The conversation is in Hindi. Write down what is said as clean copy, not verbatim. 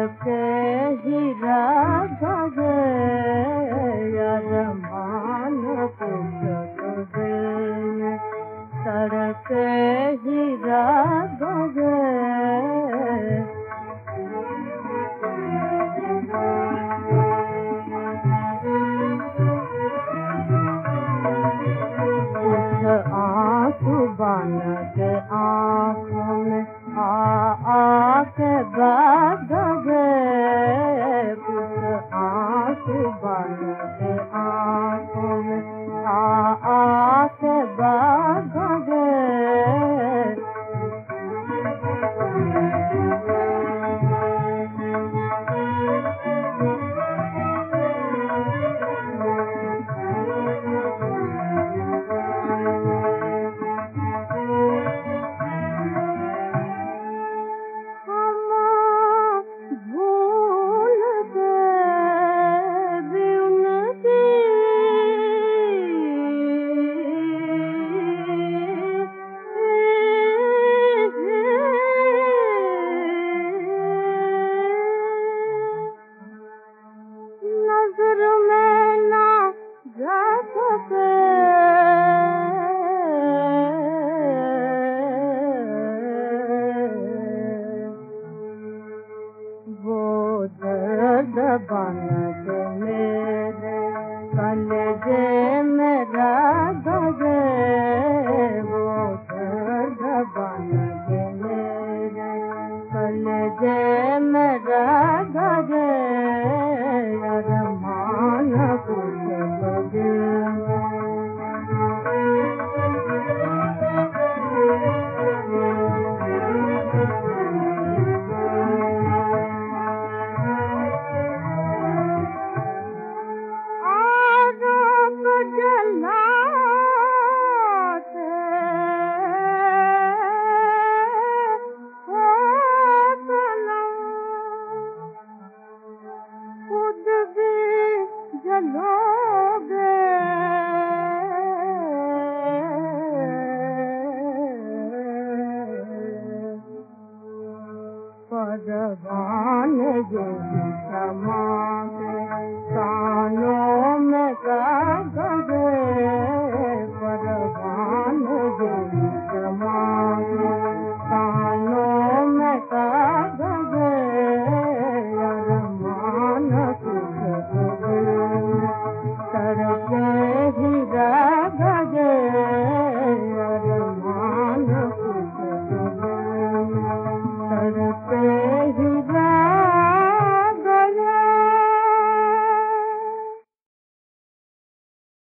के हीरा गगे अरमान कुछ दिल में सड़के हीरा गगे बन के आँखों में आके बैठ गए कुछ आँसू बन के आँखों में आके बैठ गए बन के मेरे कलेजे मेरा गगे वो दर्द बन के मेरे कलेजे मेरा गगे अरमान कुछ बगे परवान जो समा